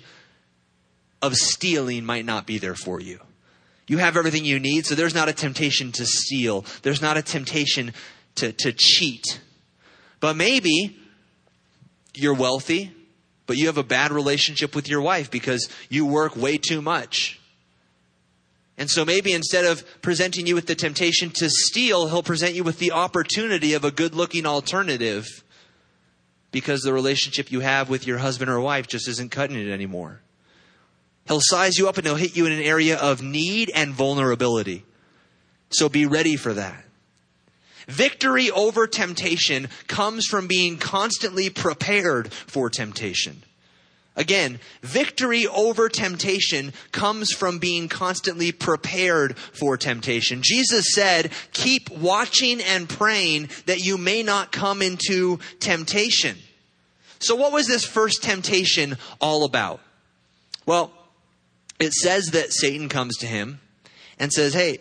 of stealing might not be there for you. You have everything you need, so there's not a temptation to steal. There's not a temptation to, to cheat. But maybe you're wealthy, but you have a bad relationship with your wife because you work way too much. And so maybe instead of presenting you with the temptation to steal, he'll present you with the opportunity of a good-looking alternative, because the relationship you have with your husband or wife just isn't cutting it anymore. He'll size you up and he'll hit you in an area of need and vulnerability. So be ready for that. Victory over temptation comes from being constantly prepared for temptation. Again, victory over temptation comes from being constantly prepared for temptation. Jesus said, keep watching and praying that you may not come into temptation. So what was this first temptation all about? Well, it says that Satan comes to him and says, hey,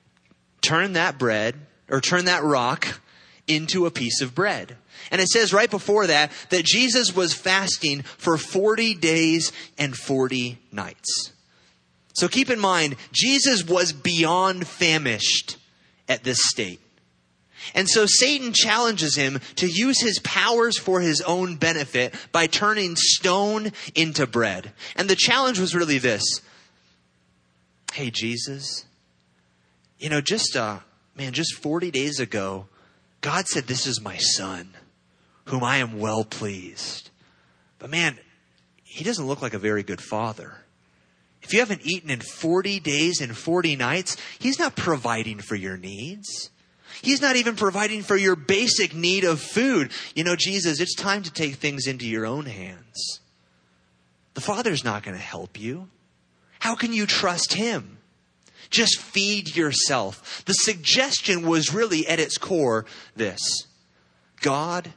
turn that bread or turn that rock into a piece of bread. And it says right before that, that Jesus was fasting for forty days and forty nights. So keep in mind, Jesus was beyond famished at this state. And so Satan challenges him to use his powers for his own benefit by turning stone into bread. And the challenge was really this. Hey, Jesus, you know, just, uh, man, just forty days ago, God said, this is my son, whom I am well pleased. But man, he doesn't look like a very good father. If you haven't eaten in forty days and forty nights, he's not providing for your needs. He's not even providing for your basic need of food. You know, Jesus, it's time to take things into your own hands. The Father's not going to help you. How can you trust him? Just feed yourself. The suggestion was really at its core this. God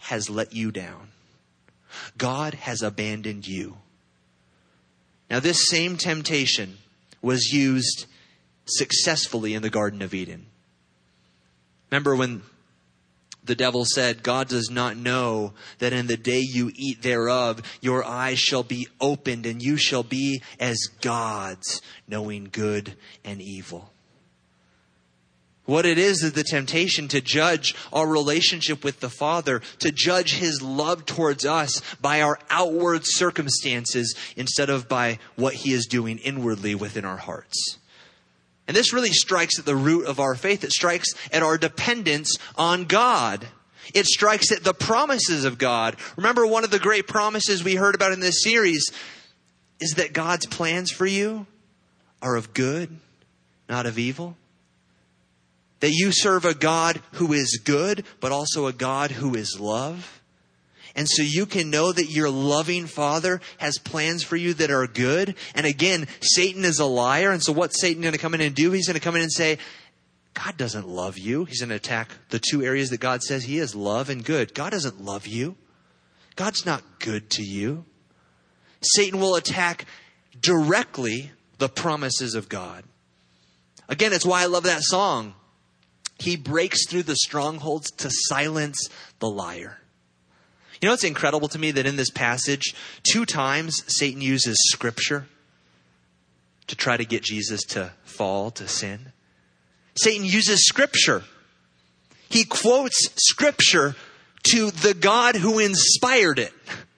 has let you down. God has abandoned you. Now, this same temptation was used successfully in the Garden of Eden. Remember when the devil said, God does not know that in the day you eat thereof, your eyes shall be opened and you shall be as gods, knowing good and evil. What it is is the temptation to judge our relationship with the Father, to judge his love towards us by our outward circumstances instead of by what he is doing inwardly within our hearts. And this really strikes at the root of our faith. It strikes at our dependence on God. It strikes at the promises of God. Remember, one of the great promises we heard about in this series is that God's plans for you are of good, not of evil. That you serve a God who is good, but also a God who is love. And so you can know that your loving Father has plans for you that are good. And again, Satan is a liar. And so what's Satan going to come in and do? He's going to come in and say, God doesn't love you. He's going to attack the two areas that God says he is, love and good. God doesn't love you. God's not good to you. Satan will attack directly the promises of God. Again, it's why I love that song. He breaks through the strongholds to silence the liar. You know, it's incredible to me that in this passage, two times Satan uses scripture to try to get Jesus to fall, to sin. Satan uses scripture. He quotes scripture to the God who inspired it.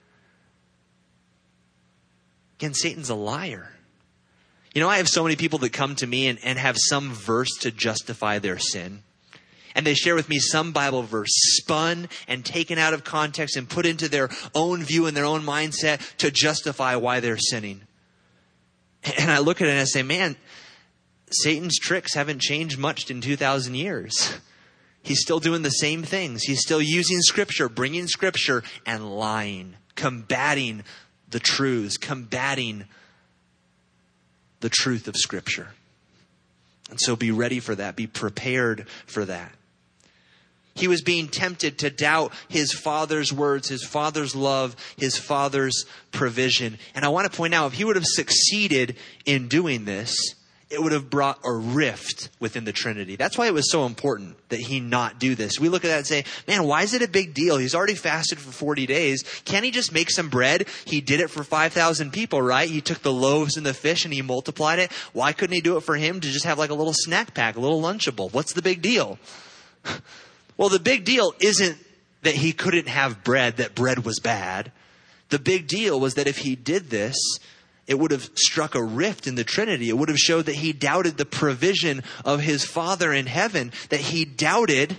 Again, Satan's a liar. You know, I have so many people that come to me and, and have some verse to justify their sin. And they share with me some Bible verse spun and taken out of context and put into their own view and their own mindset to justify why they're sinning. And I look at it and I say, man, Satan's tricks haven't changed much in two thousand years. He's still doing the same things. He's still using scripture, bringing scripture and lying, combating the truths, combating the truth of scripture. And so be ready for that. Be prepared for that. He was being tempted to doubt his Father's words, his Father's love, his Father's provision. And I want to point out, if he would have succeeded in doing this, it would have brought a rift within the Trinity. That's why it was so important that he not do this. We look at that and say, man, why is it a big deal? He's already fasted for forty days. Can't he just make some bread? He did it for five thousand people, right? He took the loaves and the fish and he multiplied it. Why couldn't he do it for him to just have like a little snack pack, a little Lunchable? What's the big deal? Well, the big deal isn't that he couldn't have bread, that bread was bad. The big deal was that if he did this, it would have struck a rift in the Trinity. It would have showed that he doubted the provision of his Father in heaven, that he doubted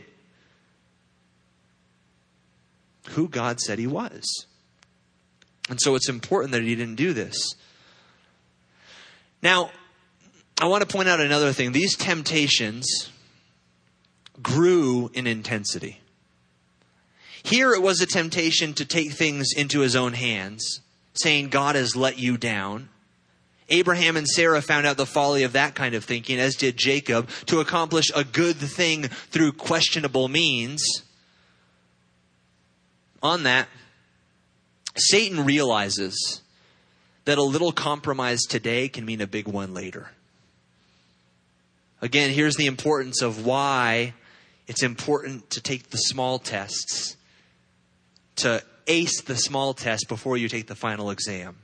who God said he was. And so it's important that he didn't do this. Now, I want to point out another thing. These temptations grew in intensity. Here it was a temptation to take things into his own hands, saying God has let you down. Abraham and Sarah found out the folly of that kind of thinking, as did Jacob, to accomplish a good thing through questionable means. On that, Satan realizes that a little compromise today can mean a big one later. Again, here's the importance of why it's important to take the small tests, to ace the small test before you take the final exam.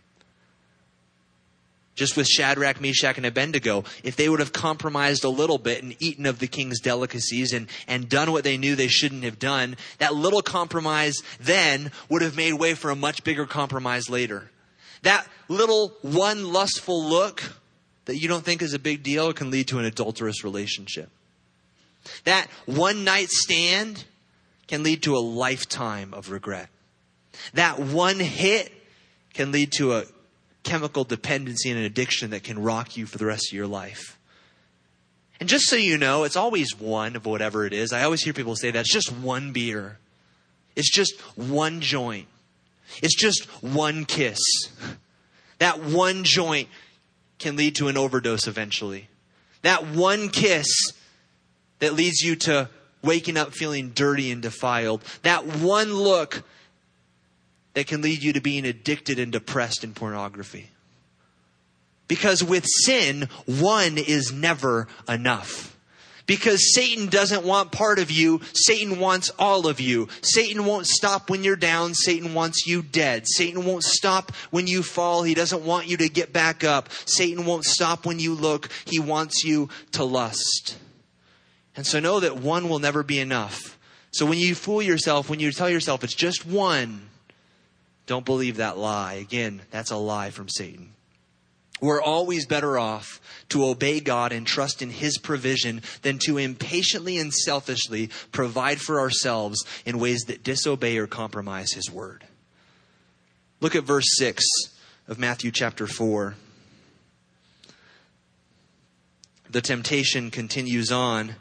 Just with Shadrach, Meshach, and Abednego, if they would have compromised a little bit and eaten of the king's delicacies and, and done what they knew they shouldn't have done, that little compromise then would have made way for a much bigger compromise later. That little one lustful look that you don't think is a big deal can lead to an adulterous relationship. That one night stand can lead to a lifetime of regret. That one hit can lead to a chemical dependency and an addiction that can rock you for the rest of your life. And just so you know, it's always one of whatever it is. I always hear people say that. It's just one beer. It's just one joint. It's just one kiss. That one joint can lead to an overdose eventually. That one kiss that leads you to waking up feeling dirty and defiled. That one look that can lead you to being addicted and depressed in pornography. Because with sin, one is never enough. Because Satan doesn't want part of you. Satan wants all of you. Satan won't stop when you're down. Satan wants you dead. Satan won't stop when you fall. He doesn't want you to get back up. Satan won't stop when you look. He wants you to lust. And so know that one will never be enough. So when you fool yourself, when you tell yourself it's just one, don't believe that lie. Again, that's a lie from Satan. We're always better off to obey God and trust in His provision than to impatiently and selfishly provide for ourselves in ways that disobey or compromise His word. Look at verse six of Matthew chapter four. The temptation continues on.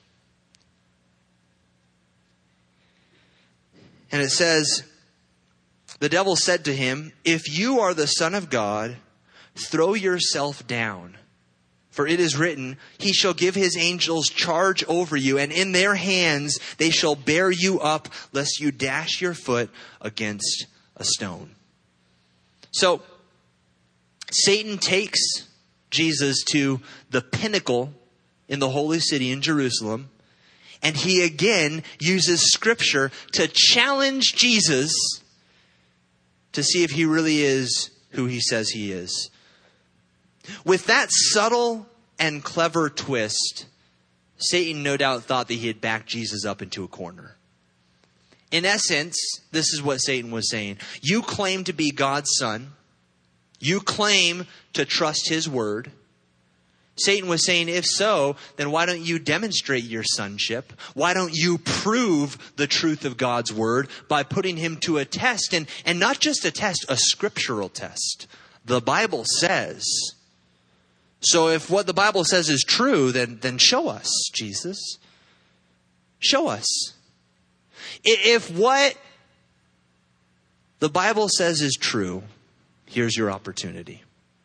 And it says, the devil said to him, "If you are the Son of God, throw yourself down. For it is written, He shall give His angels charge over you, and in their hands they shall bear you up, lest you dash your foot against a stone." So, Satan takes Jesus to the pinnacle in the holy city in Jerusalem, and he again uses Scripture to challenge Jesus to see if he really is who he says he is. With that subtle and clever twist, Satan no doubt thought that he had backed Jesus up into a corner. In essence, this is what Satan was saying. You claim to be God's son. You claim to trust His word. Satan was saying, if so, then why don't you demonstrate your sonship? Why don't you prove the truth of God's word by putting Him to a test? And, and not just a test, a scriptural test. The Bible says. So if what the Bible says is true, then, then show us, Jesus. Show us. If what the Bible says is true, here's your opportunity.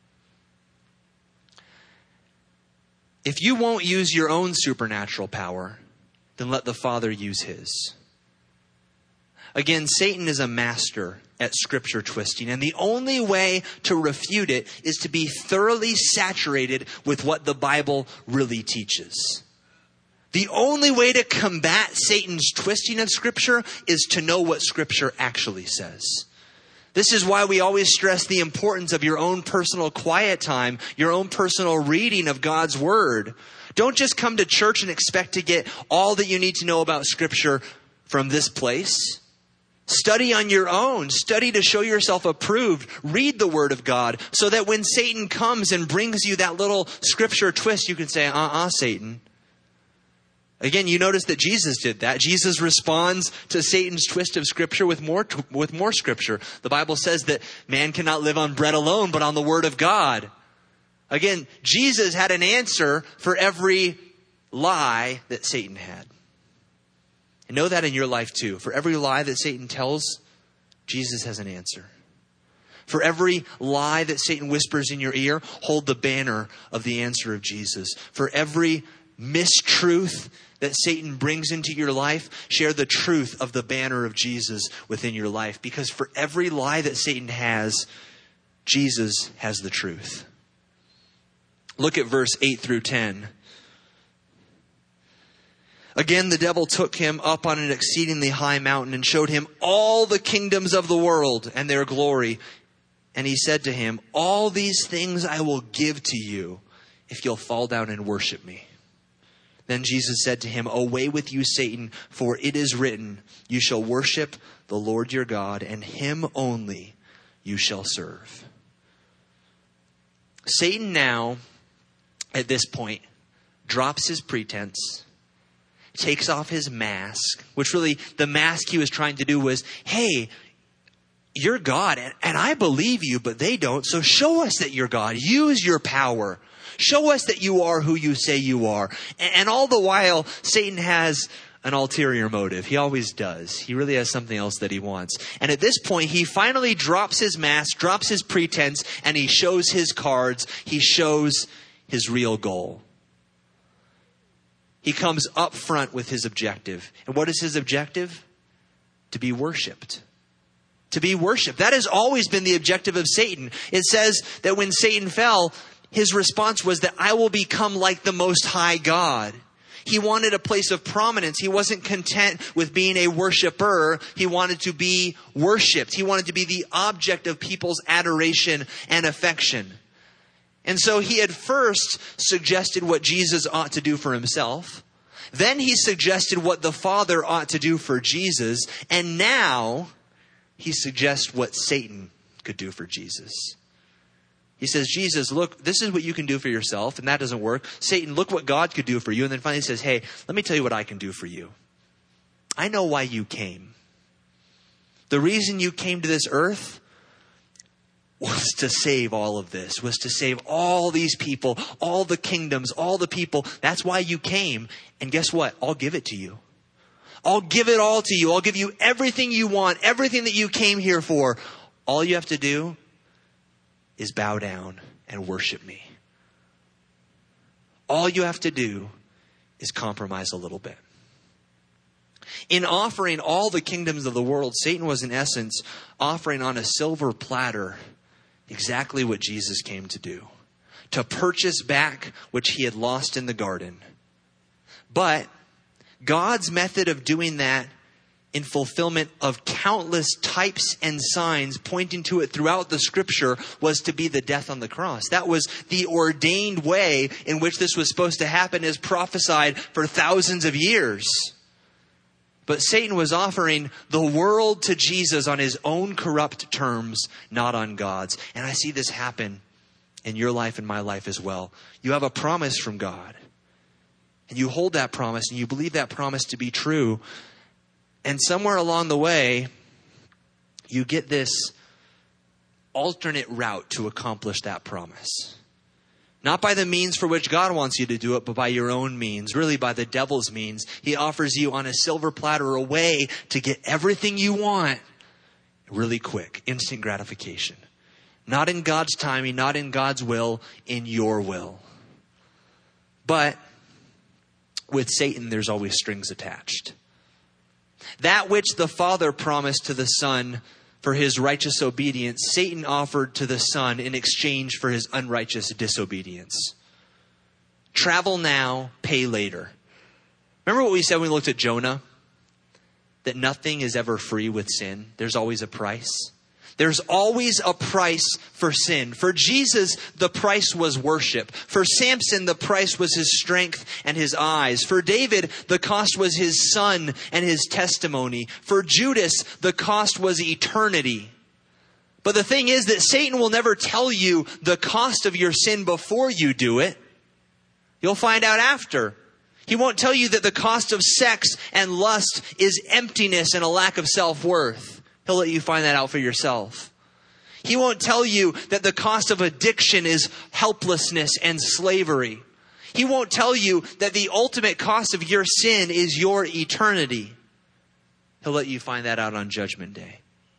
If you won't use your own supernatural power, then let the Father use His. Again, Satan is a master at scripture twisting, and the only way to refute it is to be thoroughly saturated with what the Bible really teaches. The only way to combat Satan's twisting of Scripture is to know what Scripture actually says. This is why we always stress the importance of your own personal quiet time, your own personal reading of God's Word. Don't just come to church and expect to get all that you need to know about Scripture from this place. Study on your own. Study to show yourself approved. Read the Word of God so that when Satan comes and brings you that little Scripture twist, you can say, uh-uh, Satan. Again, you notice that Jesus did that. Jesus responds to Satan's twist of Scripture with more with more Scripture. The Bible says that man cannot live on bread alone, but on the Word of God. Again, Jesus had an answer for every lie that Satan had. And know that in your life too. For every lie that Satan tells, Jesus has an answer. For every lie that Satan whispers in your ear, hold the banner of the answer of Jesus. For every mistruth that Satan brings into your life, share the truth of the banner of Jesus within your life. Because for every lie that Satan has, Jesus has the truth. Look at verse eight through ten. Again, the devil took him up on an exceedingly high mountain and showed him all the kingdoms of the world and their glory. And he said to him, all these things I will give to you if you'll fall down and worship me. Then Jesus said to him, away with you, Satan, for it is written, you shall worship the Lord your God, and Him only you shall serve. Satan now, at this point, drops his pretense, takes off his mask, which really the mask he was trying to do was, hey, you're God, and, and I believe you, but they don't, so show us that you're God. Use your power. Show us that you are who you say you are. And, and all the while, Satan has an ulterior motive. He always does. He really has something else that he wants. And at this point, he finally drops his mask, drops his pretense, and he shows his cards. He shows his real goal. He comes up front with his objective. And what is his objective? To be worshiped. To be worshiped. That has always been the objective of Satan. It says that when Satan fell, his response was that I will become like the Most High God. He wanted a place of prominence. He wasn't content with being a worshiper. He wanted to be worshiped. He wanted to be the object of people's adoration and affection. And so he had first suggested what Jesus ought to do for himself. Then he suggested what the Father ought to do for Jesus. And now he suggests what Satan could do for Jesus. He says, Jesus, look, this is what you can do for yourself, and that doesn't work. Satan, look what God could do for you. And then finally he says, hey, let me tell you what I can do for you. I know why you came. The reason you came to this earth was to save all of this, was to save all these people, all the kingdoms, all the people. That's why you came. And guess what? I'll give it to you. I'll give it all to you. I'll give you everything you want, everything that you came here for. All you have to do is bow down and worship me. All you have to do is compromise a little bit. In offering all the kingdoms of the world, Satan was in essence offering on a silver platter exactly what Jesus came to do. To purchase back which he had lost in the garden. But God's method of doing that in fulfillment of countless types and signs pointing to it throughout the scripture was to be the death on the cross. That was the ordained way in which this was supposed to happen, as prophesied for thousands of years. But Satan was offering the world to Jesus on his own corrupt terms, not on God's. And I see this happen in your life and my life as well. You have a promise from God. And you hold that promise and you believe that promise to be true. And somewhere along the way, you get this alternate route to accomplish that promise. Not by the means for which God wants you to do it, but by your own means, really by the devil's means. He offers you on a silver platter a way to get everything you want really quick, instant gratification. Not in God's timing, not in God's will, in your will. But with Satan, there's always strings attached. That which the Father promised to the Son for his righteous obedience, Satan offered to the Son in exchange for his unrighteous disobedience. Travel now, pay later. Remember what we said when we looked at Jonah? That nothing is ever free with sin. There's always a price. There's always a price for sin. For Jesus, the price was worship. For Samson, the price was his strength and his eyes. For David, the cost was his son and his testimony. For Judas, the cost was eternity. But the thing is that Satan will never tell you the cost of your sin before you do it. You'll find out after. He won't tell you that the cost of sex and lust is emptiness and a lack of self-worth. He'll let you find that out for yourself. He won't tell you that the cost of addiction is helplessness and slavery. He won't tell you that the ultimate cost of your sin is your eternity. He'll let you find that out on Judgment Day.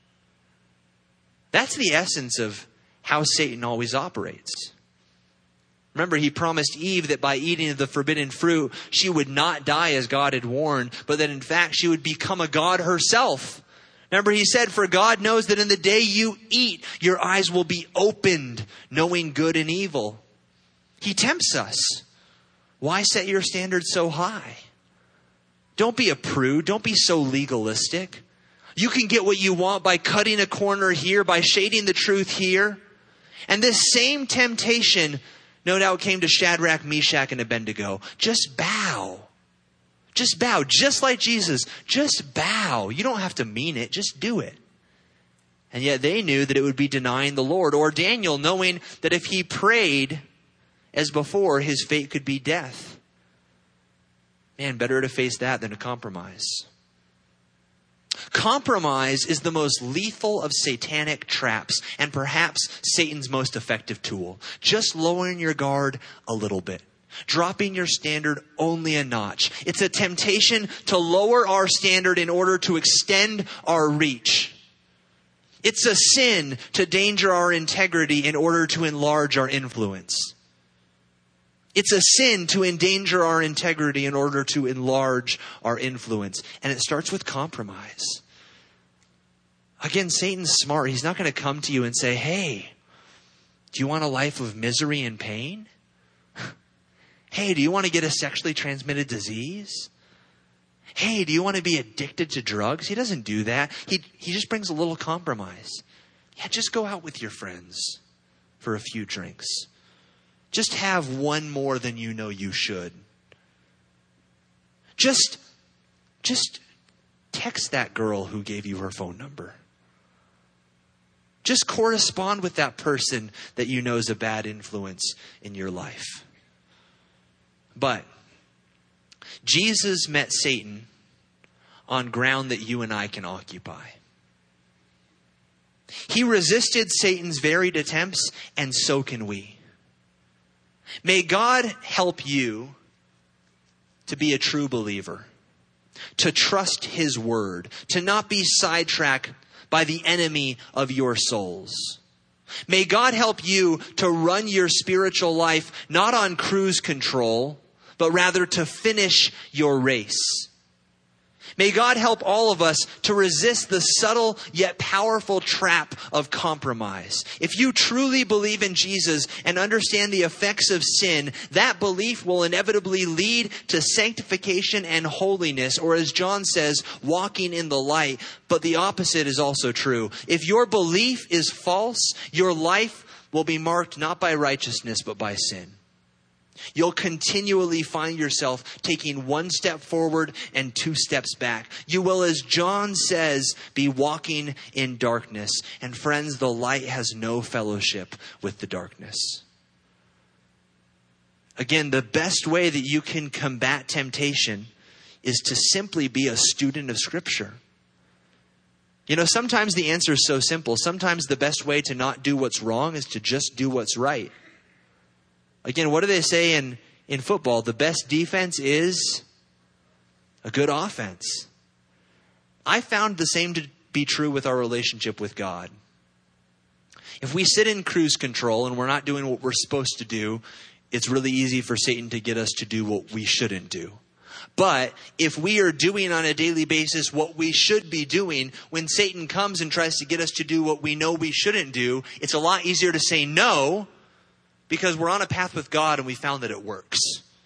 That's the essence of how Satan always operates. Remember, he promised Eve that by eating of the forbidden fruit, she would not die as God had warned, but that in fact she would become a god herself. Remember, he said, for God knows that in the day you eat, your eyes will be opened, knowing good and evil. He tempts us. Why set your standards so high? Don't be a prude. Don't be so legalistic. You can get what you want by cutting a corner here, by shading the truth here. And this same temptation, no doubt, came to Shadrach, Meshach, and Abednego. Just bow. Just bow, just like Jesus. Just bow. You don't have to mean it. Just do it. And yet they knew that it would be denying the Lord. Or Daniel, knowing that if he prayed as before, his fate could be death. Man, better to face that than to compromise. Compromise is the most lethal of satanic traps and perhaps Satan's most effective tool. Just lowering your guard a little bit. Dropping your standard only a notch. It's a temptation to lower our standard in order to extend our reach. It's a sin to danger our integrity in order to enlarge our influence. It's a sin to endanger our integrity in order to enlarge our influence. And it starts with compromise. Again, Satan's smart. He's not going to come to you and say, hey, do you want a life of misery and pain? Hey, do you want to get a sexually transmitted disease? Hey, do you want to be addicted to drugs? He doesn't do that. He, he just brings a little compromise. Yeah, just go out with your friends for a few drinks. Just have one more than you know you should. Just, just text that girl who gave you her phone number. Just correspond with that person that you know is a bad influence in your life. But Jesus met Satan on ground that you and I can occupy. He resisted Satan's varied attempts, and so can we. May God help you to be a true believer, to trust His word, to not be sidetracked by the enemy of your souls. May God help you to run your spiritual life not on cruise control, but rather to finish your race. May God help all of us to resist the subtle yet powerful trap of compromise. If you truly believe in Jesus and understand the effects of sin, that belief will inevitably lead to sanctification and holiness, or as John says, walking in the light. But the opposite is also true. If your belief is false, your life will be marked not by righteousness, but by sin. You'll continually find yourself taking one step forward and two steps back. You will, as John says, be walking in darkness. And friends, the light has no fellowship with the darkness. Again, the best way that you can combat temptation is to simply be a student of Scripture. You know, sometimes the answer is so simple. Sometimes the best way to not do what's wrong is to just do what's right. Again, what do they say in, in football? The best defense is a good offense. I found the same to be true with our relationship with God. If we sit in cruise control and we're not doing what we're supposed to do, it's really easy for Satan to get us to do what we shouldn't do. But if we are doing on a daily basis what we should be doing, when Satan comes and tries to get us to do what we know we shouldn't do, it's a lot easier to say no, because we're on a path with God and we found that it works.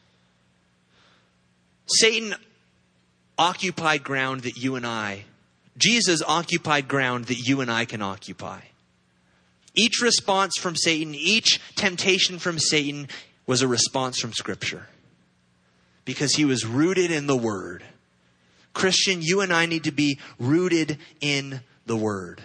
Satan occupied ground that you and I, Jesus occupied ground that you and I can occupy. Each response from Satan, each temptation from Satan was a response from Scripture. Because he was rooted in the Word. Christian, you and I need to be rooted in the Word.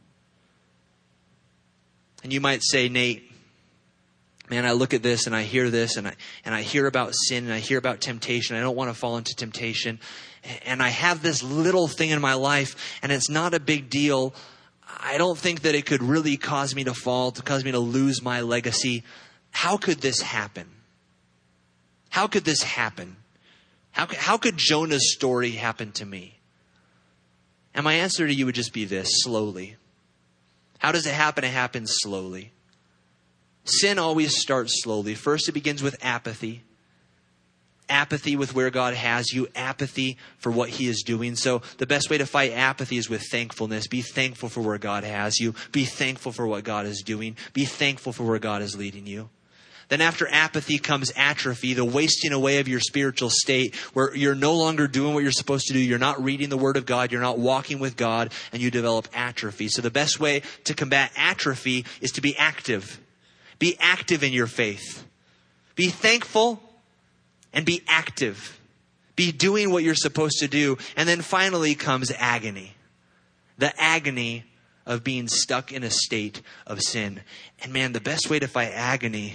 And you might say, Nate, man, I look at this and I hear this and I and I hear about sin and I hear about temptation. I don't want to fall into temptation. And I have this little thing in my life and it's not a big deal. I don't think that it could really cause me to fall, to cause me to lose my legacy. How could this happen? How could this happen? How could, how could Jonah's story happen to me? And my answer to you would just be this: slowly. How does it happen? It happens slowly. Sin always starts slowly. First, it begins with apathy. Apathy with where God has you. Apathy for what He is doing. So the best way to fight apathy is with thankfulness. Be thankful for where God has you. Be thankful for what God is doing. Be thankful for where God is leading you. Then after apathy comes atrophy, the wasting away of your spiritual state, where you're no longer doing what you're supposed to do. You're not reading the Word of God. You're not walking with God, and you develop atrophy. So the best way to combat atrophy is to be active. Be active in your faith. Be thankful and be active. Be doing what you're supposed to do. And then finally comes agony. The agony of being stuck in a state of sin. And man, the best way to fight agony,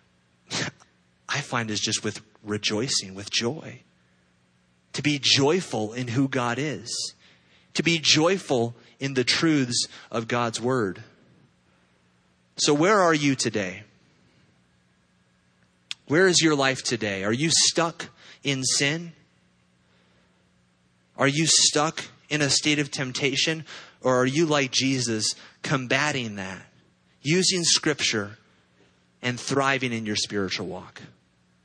I find, is just with rejoicing, with joy. To be joyful in who God is. To be joyful in the truths of God's Word. So where are you today? Where is your life today? Are you stuck in sin? Are you stuck in a state of temptation? Or are you like Jesus, combating that, using Scripture and thriving in your spiritual walk?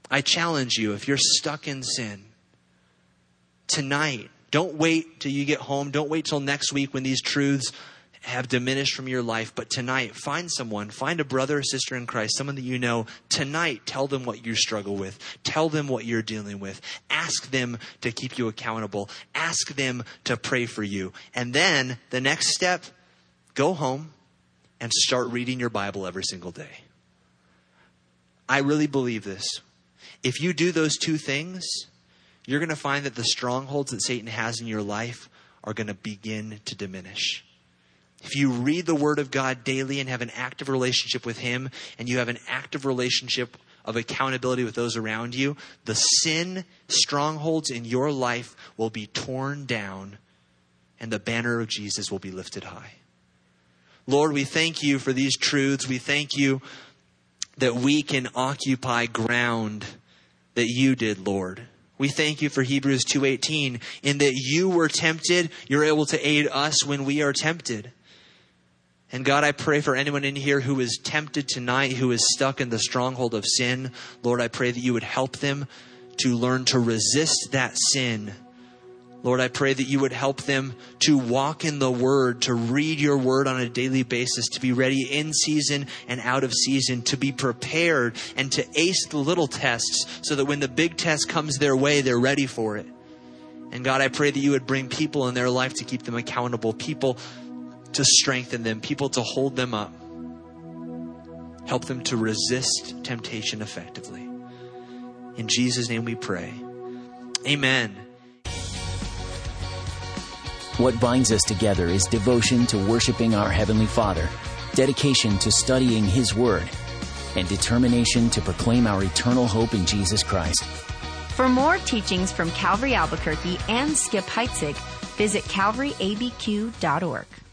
I challenge you, if you're stuck in sin, tonight, don't wait till you get home. Don't wait till next week when these truths have diminished from your life. But tonight, find someone, find a brother or sister in Christ, someone that you know. Tonight, tell them what you struggle with. Tell them what you're dealing with. Ask them to keep you accountable. Ask them to pray for you. And then the next step, go home and start reading your Bible every single day. I really believe this. If you do those two things, you're going to find that the strongholds that Satan has in your life are going to begin to diminish. If you read the Word of God daily and have an active relationship with Him, and you have an active relationship of accountability with those around you, the sin strongholds in your life will be torn down and the banner of Jesus will be lifted high. Lord, we thank you for these truths. We thank you that we can occupy ground that you did, Lord. We thank you for Hebrews two eighteen, in that you were tempted, you're able to aid us when we are tempted. And God, I pray for anyone in here who is tempted tonight, who is stuck in the stronghold of sin. Lord, I pray that you would help them to learn to resist that sin. Lord, I pray that you would help them to walk in the Word, to read your Word on a daily basis, to be ready in season and out of season, to be prepared and to ace the little tests so that when the big test comes their way, they're ready for it. And God, I pray that you would bring people in their life to keep them accountable, people to strengthen them, people to hold them up. Help them to resist temptation effectively. In Jesus' name we pray. Amen. What binds us together is devotion to worshiping our Heavenly Father, dedication to studying His Word, and determination to proclaim our eternal hope in Jesus Christ. For more teachings from Calvary Albuquerque and Skip Heitzig, visit calvary a b q dot org.